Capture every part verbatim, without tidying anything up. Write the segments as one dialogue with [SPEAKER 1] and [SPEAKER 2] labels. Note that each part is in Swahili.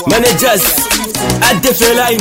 [SPEAKER 1] Managers at the line.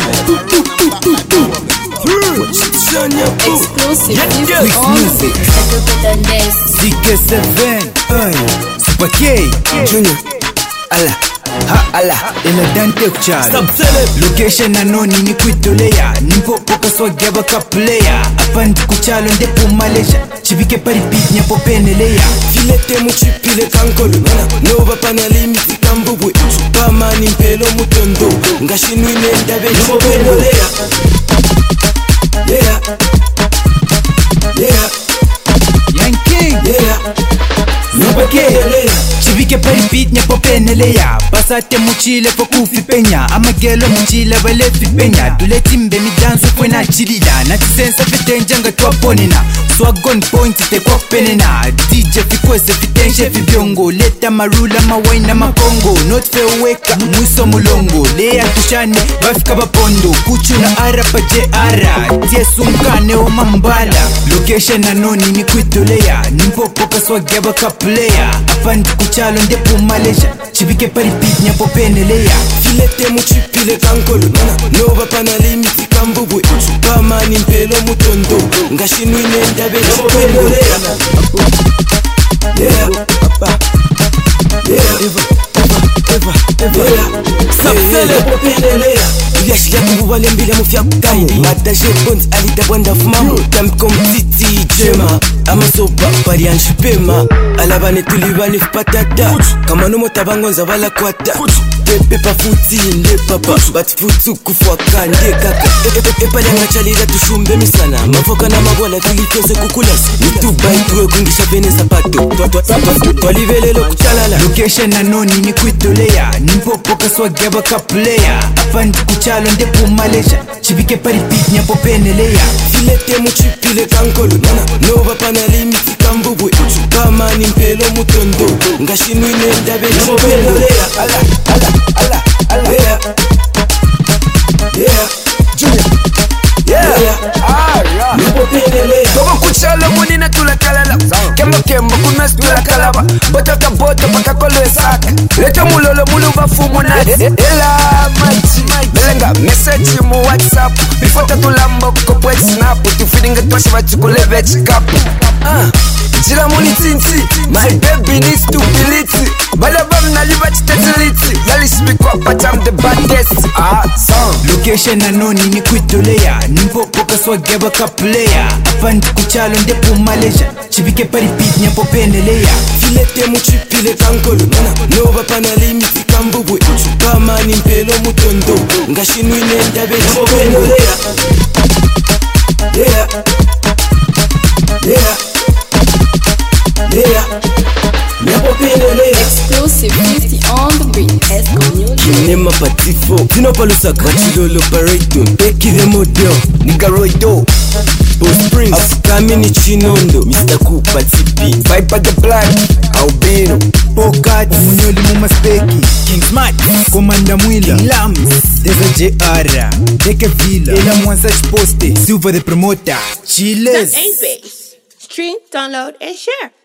[SPEAKER 2] Exclusive
[SPEAKER 1] Yes,
[SPEAKER 2] music.
[SPEAKER 3] D K seven, Super K,
[SPEAKER 1] Junior, Allah, ha Allah,
[SPEAKER 3] ila Dante kuchalo.
[SPEAKER 1] Stop selling.
[SPEAKER 3] Location anoni ni kuitolea, nimpopo kaswageba ka player. Apandi kuchalo ndepo Malaysia, chibike pari beat nyapo penelea.
[SPEAKER 1] Filete muchipile kankolo, nova panalimi tikambubwe. Chupamani mpelo mutondo, ngashinwine ndabe chupendolea. Yeah, yeah,
[SPEAKER 3] Yankee,
[SPEAKER 1] yeah.
[SPEAKER 3] Super K, chibike pari beat nyapo penelea. Pasate muchile po kufi penya, amagelo muchile wale fi penya. Dule timbe mi dance kwe na chilila, na tisensa fitenja nga tuwaponena. Swagon point te kwa penena, D J fikweze fitenshe fi biongo. Leta marula mawaina makongo, not fe weka mwiso mulongo. Lea tushane wafika bapondo, kuchu na ara pa je ara. Tiesu mkane wa mambala, location anoni ni kuitolea. Nimpopo kaswageba ka player, apandi kuchalo ndepo Malaysia, chibike pari beat nyapo penelea.
[SPEAKER 1] Filete muchipile kankolo, nova panalimi tikambubwe. Chupamani mpelo mutondo, ngashinwine ndabe chupendolea. Yeah, papa. Yeah, Eva, Eva, Eva, Eva. Stop selling, penelea. Iliashiria kububale mbile mufya kutamu. Madaje bonds alidabwanda fumamu. Tamkom titi jema, ama sopa parian shipema. Alabane tulibane fpatata, kama nomo tabangonza vala kwata. Pepe pa futi nde papa, bat futu kufwa kande kaka. Epale nga chalira tushumbe misana, mafoka na magwala tulikose kukulasi. Nitubai tuwe kungisha bene sapato, twalivelelo kuchalala.
[SPEAKER 3] Location anoni ni kuitolea, nimpopo kaswageba ka player. Apandi kuchalo ndepo Malaysia, chibike pari beat nyapo penelea.
[SPEAKER 1] Filete muchipile kankolo, nova panalimi tikambubwe. Chupamani mpelo mutondo, ngashinwine ndabe chupendolea. Ala, ala, ala, ala. Yeah, yeah, Junior. Yeah, yeah, nipo penelea.
[SPEAKER 4] Togo kuchalo muni na tula kalala, kembo kembo kuna stula kalaba. Bota ka bota paka kolo esaka, leta mulolo mulu bafumu na ela machi. Belenga message mu WhatsApp, before tatulambo ko wet snap. Tufininga twashi bachukule vechi kapu. Ah, jila muni tinti, my baby needs to be lit. Balabam na liba chitetiliti, yali speak up but I'm the baddest. Ah, song.
[SPEAKER 3] Location anoni ni kuitolea, nimpopo kaswageba ka player. Apandi kuchalo ndepo Malaysia, chibike pari beat nyapo penelea.
[SPEAKER 1] Filete muchipile kankolo, nova panalimi tikambubwe. Chupamani mpelo mutondo, ngashinwine ndabe chupendolea. Yeah, yeah, yeah, nipo penelea.
[SPEAKER 2] Exclusive fifty on the beat. Esco Music.
[SPEAKER 1] Kinema patifo, Tino Palusaka, Chilolo Pareto, Becky the Model, Nigga Roido, Bo Springs, Afukami Chinondo, Mister Kupa Tipi, Viper the Black, Albino,
[SPEAKER 3] Pokat, Munyoli Mumaspeki, King Smart, Commander Mwila, King Lams, Deza J R, Deke Villa, Ela Mwansa Poste, Silver the Promoter, Chiles.
[SPEAKER 5] That's eight base. Stream, download, and share.